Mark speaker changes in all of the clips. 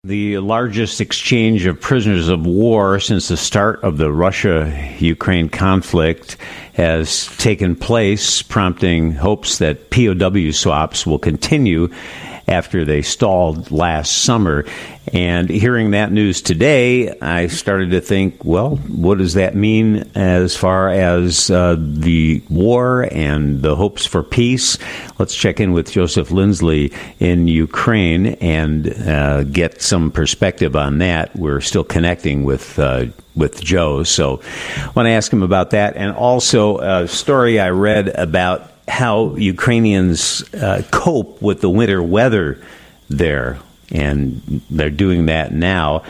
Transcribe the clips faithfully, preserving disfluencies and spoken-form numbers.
Speaker 1: The largest exchange of prisoners of war since the start of the Russia-Ukraine conflict has taken place, prompting hopes that P O W swaps will continue after they stalled last summer. And hearing that news today, I started to think, well, what does that mean as far as uh, the war and the hopes for peace? Let's check in with Joseph Lindsley in Ukraine and uh, get some perspective on that. We're still connecting with uh, with Joe, so I want to ask him about that. And also a story I read about how Ukrainians uh, cope with the winter weather there. And they're doing that now.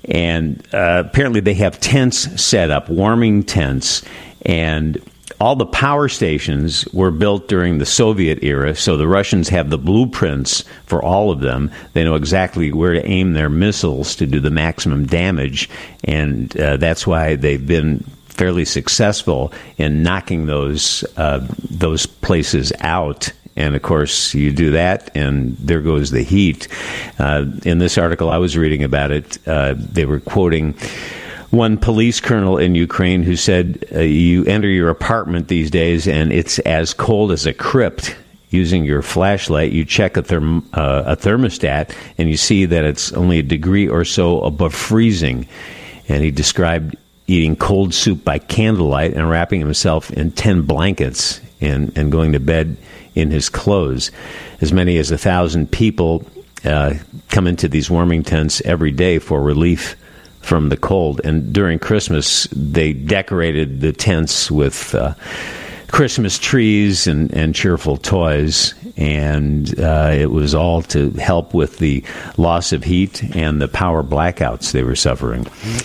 Speaker 1: And uh, apparently they have tents set up, warming tents. And all the power stations were built during the Soviet era, so the Russians have the blueprints for all of them. They know exactly where to aim their missiles to do the maximum damage. And uh, that's why they've been fairly successful in knocking those uh, those places out. And, of course, you do that, and there goes the heat. Uh, in this article I was reading about it, uh, they were quoting one police colonel in Ukraine who said, uh, you enter your apartment these days, and it's as cold as a crypt. Using your flashlight, you check a, therm- uh, a thermostat, and you see that it's only a degree or so above freezing. And he described eating cold soup by candlelight and wrapping himself in ten blankets and, and going to bed in his clothes. As many as a thousand people uh, come into these warming tents every day for relief from the cold. And during Christmas, they decorated the tents with uh, Christmas trees and, and cheerful toys. And uh, it was all to help with the loss of heat and the power blackouts they were suffering.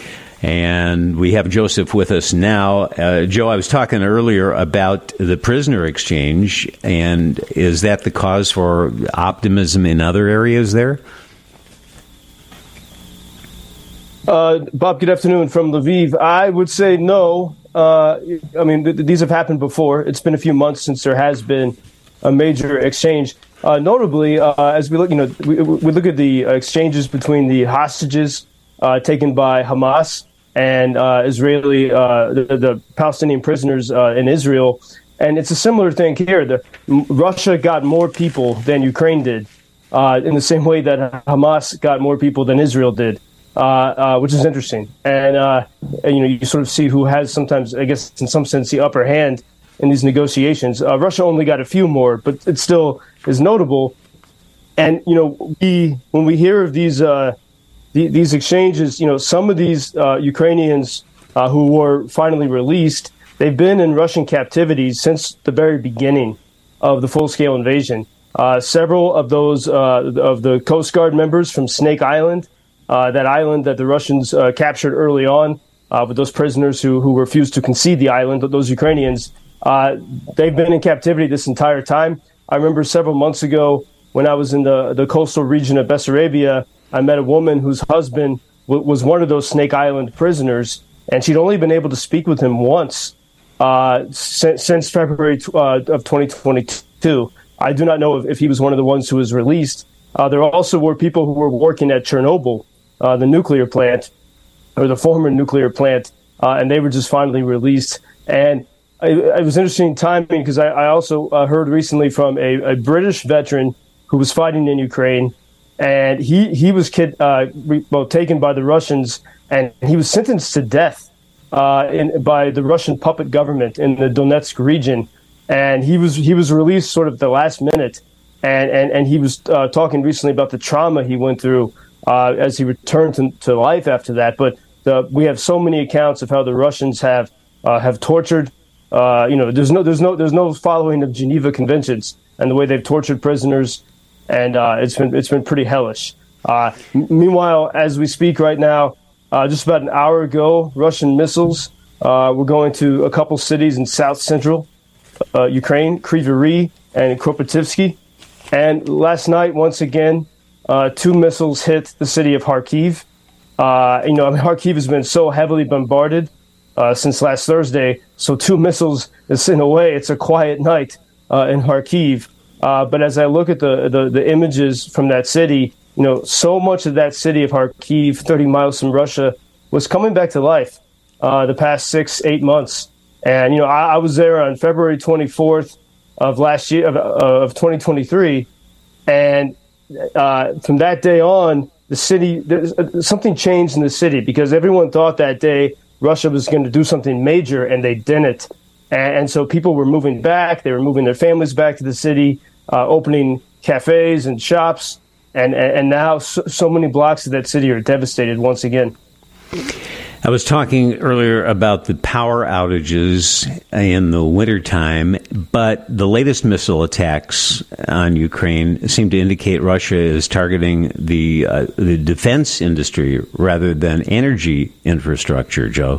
Speaker 1: And we have Joseph with us now. Uh, Joe, I was talking earlier about the prisoner exchange, and is that the cause for optimism in other areas there?
Speaker 2: Uh, Bob, good afternoon from Lviv. I would say no. Uh, I mean, th- these have happened before. It's been a few months since there has been a major exchange. Uh, notably, uh, as we look, you know, we, we look at the exchanges between the hostages uh, taken by Hamas and uh, Israeli, uh, the, the Palestinian prisoners uh, in Israel. And it's a similar thing here. The, Russia got more people than Ukraine did, uh, in the same way that Hamas got more people than Israel did, uh, uh, which is interesting. And, uh, and, you know, you sort of see who has sometimes, I guess, in some sense, the upper hand in these negotiations. Uh, Russia only got a few more, but it still is notable. And, you know, we when we hear of these uh, the, these exchanges, you know, some of these uh, Ukrainians uh, who were finally released, they've been in Russian captivity since the very beginning of the full-scale invasion. Uh, several of those uh, of the Coast Guard members from Snake Island, uh, that island that the Russians uh, captured early on, uh, with those prisoners who who refused to concede the island, those Ukrainians, uh, they've been in captivity this entire time. I remember several months ago when I was in the, the coastal region of Bessarabia, I met a woman whose husband w- was one of those Snake Island prisoners, and she'd only been able to speak with him once uh, since, since February t- uh, of twenty twenty-two. I do not know if, if he was one of the ones who was released. Uh, there also were people who were working at Chernobyl, uh, the nuclear plant, or the former nuclear plant, uh, and they were just finally released. And it, it was interesting timing because I, I also uh, heard recently from a, a British veteran who was fighting in Ukraine, and he he was kid, uh, re, well taken by the Russians, and he was sentenced to death uh, in, by the Russian puppet government in the Donetsk region. And he was he was released sort of at the last minute, and and, and he was uh, talking recently about the trauma he went through uh, as he returned to, to life after that. But the, we have so many accounts of how the Russians have uh, have tortured. Uh, you know, there's no there's no there's no following of Geneva Conventions and the way they've tortured prisoners. And uh, it's been it's been pretty hellish. Uh, m- meanwhile, as we speak right now, uh, just about an hour ago, Russian missiles uh, were going to a couple cities in south central uh, Ukraine, Kryvyi and Kropotivsky. And last night, once again, uh, two missiles hit the city of Kharkiv. Uh, you know, I mean, Kharkiv has been so heavily bombarded uh, since last Thursday. So two missiles is, in a way, it's a quiet night uh, in Kharkiv. Uh, but as I look at the, the, the images from that city, you know, so much of that city of Kharkiv, thirty miles from Russia, was coming back to life uh, the past six, eight months. And, you know, I, I was there on February twenty-fourth of last year, of, of twenty twenty-three. And uh, from that day on, the city, something changed in the city because everyone thought that day Russia was going to do something major, and they didn't. And, and so people were moving back. They were moving their families back to the city, uh, opening cafes and shops. And, and, and now so, so many blocks of that city are devastated once again.
Speaker 1: I was talking earlier about the power outages in the wintertime, but the latest missile attacks on Ukraine seem to indicate Russia is targeting the uh, the defense industry rather than energy infrastructure, Joe.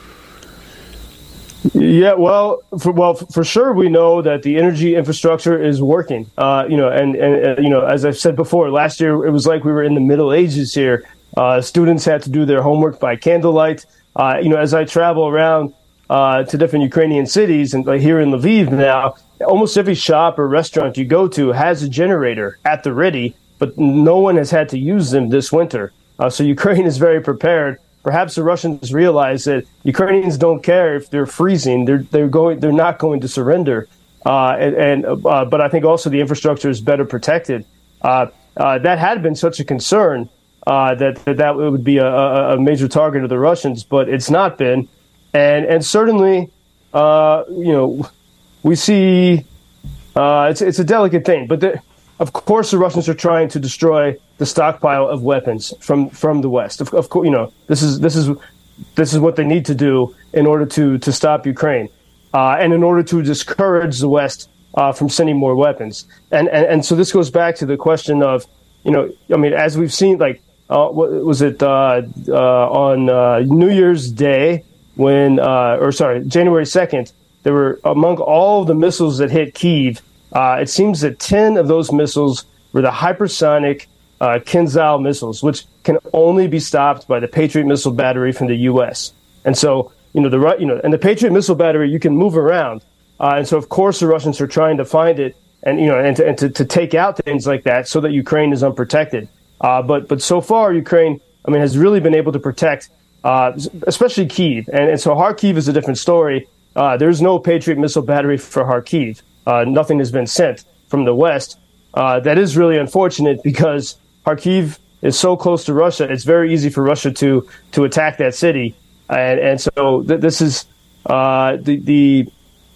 Speaker 2: Yeah, well, for, well, for sure, we know that the energy infrastructure is working. Uh, you know, and, and uh, you know, as I've said before, last year it was like we were in the Middle Ages here. Uh, students had to do their homework by candlelight. Uh, you know, as I travel around uh, to different Ukrainian cities, and like here in Lviv now, almost every shop or restaurant you go to has a generator at the ready, but no one has had to use them this winter. Uh, so Ukraine is very prepared. Perhaps the Russians realize that Ukrainians don't care if they're freezing; they're they're going, they're not going to surrender. Uh, and and uh, but I think also the infrastructure is better protected. Uh, uh, that had been such a concern. Uh, that, that that would be a, a major target of the Russians, but it's not been, and and certainly, uh, you know, we see uh, it's it's a delicate thing. But the, of course, the Russians are trying to destroy the stockpile of weapons from, from the West. Of, of course, you know this is this is this is what they need to do in order to to stop Ukraine, uh, and in order to discourage the West uh, from sending more weapons. And, and and so this goes back to the question of, you know, I mean, as we've seen, like. Uh, what was it uh, uh, on uh, New Year's Day when, uh, or sorry, January second, there were among all the missiles that hit Kyiv, uh, it seems that ten of those missiles were the hypersonic uh, Kinzhal missiles, which can only be stopped by the Patriot missile battery from the U S. And so, you know, the you know, and the Patriot missile battery, you can move around. Uh, and so, of course, the Russians are trying to find it and, you know, and to, and to, to take out things like that so that Ukraine is unprotected. Uh, but but so far, Ukraine, I mean, has really been able to protect, uh, especially Kyiv. And, and so Kharkiv is a different story. Uh, there's no Patriot missile battery for Kharkiv. Uh, nothing has been sent from the West. Uh, that is really unfortunate because Kharkiv is so close to Russia. It's very easy for Russia to to attack that city. And, and so th- this is uh, the, the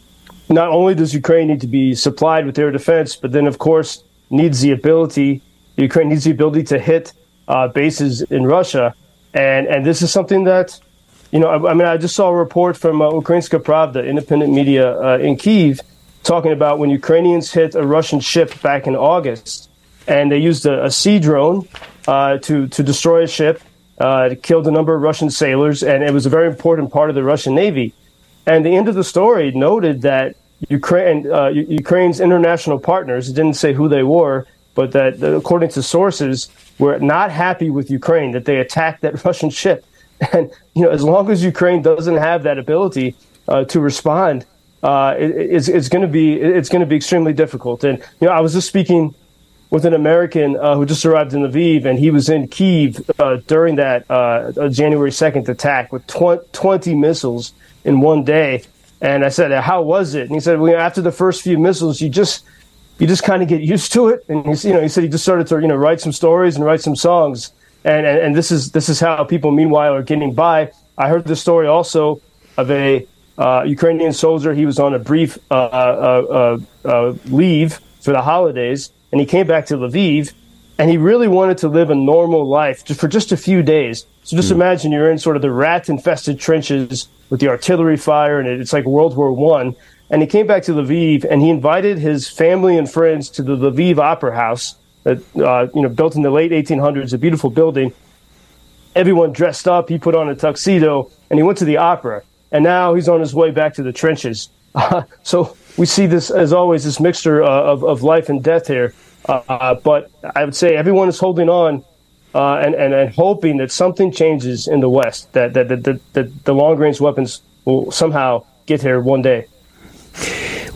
Speaker 2: not only does Ukraine need to be supplied with air defense, but then, of course, needs the ability Ukraine needs the ability to hit uh, bases in Russia. And and this is something that, you know, I, I mean, I just saw a report from uh, Ukrainska Pravda, independent media uh, in Kyiv, talking about when Ukrainians hit a Russian ship back in August, and they used a, a sea drone uh, to, to destroy a ship. Uh, it killed a number of Russian sailors, and it was a very important part of the Russian Navy. And the end of the story noted that Ukraine, uh, Ukraine's international partners, it didn't say who they were, but that, according to sources, were not happy with Ukraine, that they attacked that Russian ship. And, you know, as long as Ukraine doesn't have that ability uh, to respond, uh, it, it's, it's going to be it's going to be extremely difficult. And, you know, I was just speaking with an American uh, who just arrived in Lviv, and he was in Kyiv uh, during that uh, January second attack with twenty missiles in one day. And I said, how was it? And he said, well, after the first few missiles, you just you just kind of get used to it. And he's, you know, he said he just started to, you know, write some stories and write some songs. And, and, and this is this is how people, meanwhile, are getting by. I heard the story also of a uh, Ukrainian soldier. He was on a brief uh, uh, uh, uh, leave for the holidays, and he came back to Lviv, and he really wanted to live a normal life just for just a few days. So just mm. imagine you're in sort of the rat-infested trenches with the artillery fire, and it's like World War One. And he came back to Lviv, and he invited his family and friends to the Lviv Opera House, that uh, you know, built in the late eighteen hundreds, a beautiful building. Everyone dressed up. He put on a tuxedo, and he went to the opera. And now he's on his way back to the trenches. Uh, so we see this, as always, this mixture uh, of, of life and death here. Uh, but I would say everyone is holding on uh, and, and, and hoping that something changes in the West, that, that, that, that, that the long-range weapons will somehow get here one day.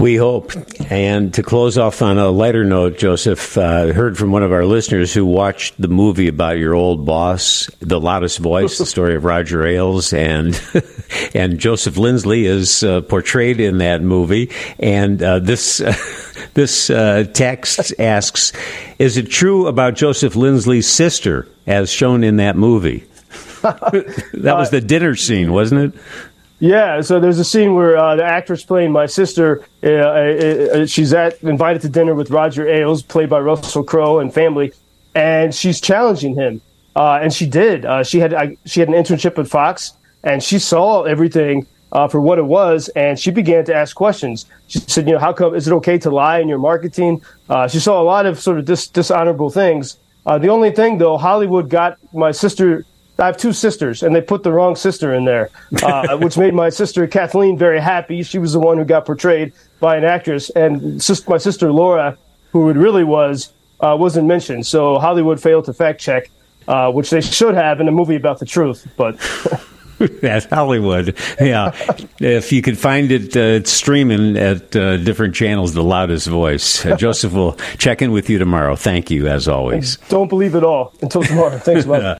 Speaker 1: We hope. And to close off on a lighter note, Joseph, uh, heard from one of our listeners who watched the movie about your old boss, The Loudest Voice, the story of Roger Ailes, and and Joseph Lindsley is uh, portrayed in that movie. And uh, this uh, this uh, text asks, is it true about Joseph Lindsley's sister, as shown in that movie? That was the dinner scene, wasn't it?
Speaker 2: Yeah, so there's a scene where uh, the actress playing my sister, uh, uh, she's at invited to dinner with Roger Ailes, played by Russell Crowe and family, and she's challenging him, uh, and she did. Uh, she had I, she had an internship at Fox, and she saw everything uh, for what it was, and she began to ask questions. She said, "You know, how come is it okay to lie in your marketing?" Uh, she saw a lot of sort of dis- dishonorable things. Uh, the only thing, though, Hollywood got my sister. I have two sisters, and they put the wrong sister in there, uh, which made my sister Kathleen very happy. She was the one who got portrayed by an actress, and sis- my sister Laura, who it really was, uh, wasn't mentioned. So Hollywood failed to fact check, uh, which they should have in a movie about the truth. But
Speaker 1: that's Hollywood. Yeah, if you could find it, uh, it's streaming at uh, different channels. The Loudest Voice. Uh, Joseph will check in with you tomorrow. Thank you, as always.
Speaker 2: Don't believe it all. Until tomorrow. Thanks, Bob.